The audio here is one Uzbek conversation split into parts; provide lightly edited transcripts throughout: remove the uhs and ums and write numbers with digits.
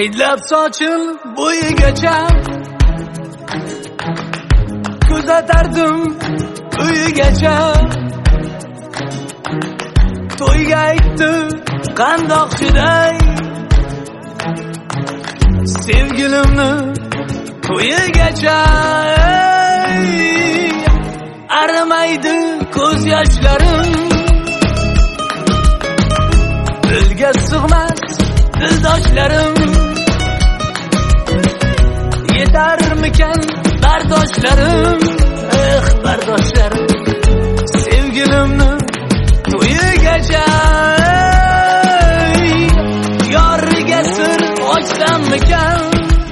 hidlab sochil bo'yigacha kuzatardim uyigacha. To'yga aytdi qandoq chiday sevgilimni to'yigacha. Arimaydi ko'z yoshlarim, dilga sig'mas dildoshlarim. Yetarmikan bardoshlarim, bardoshlarim sevgilimni to'yigacha. Yoriga sir ochsammikan,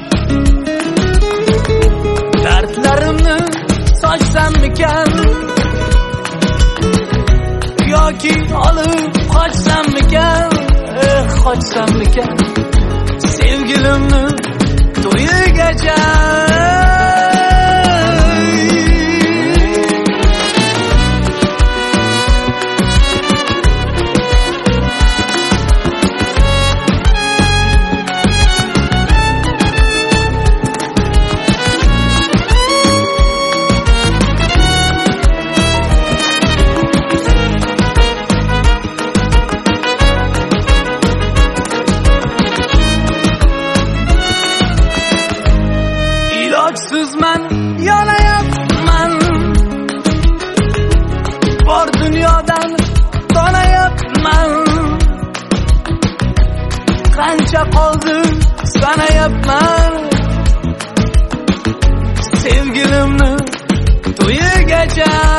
dardlarimni sochsammikan, yoki olib qochsammikan, qochsammikan sevgilimni to'yigacha. Ilojsizman, yonayapman, bor dunyodan tonayapman. Qancha qoldi sanayapman, sevgilimni to'yigacha.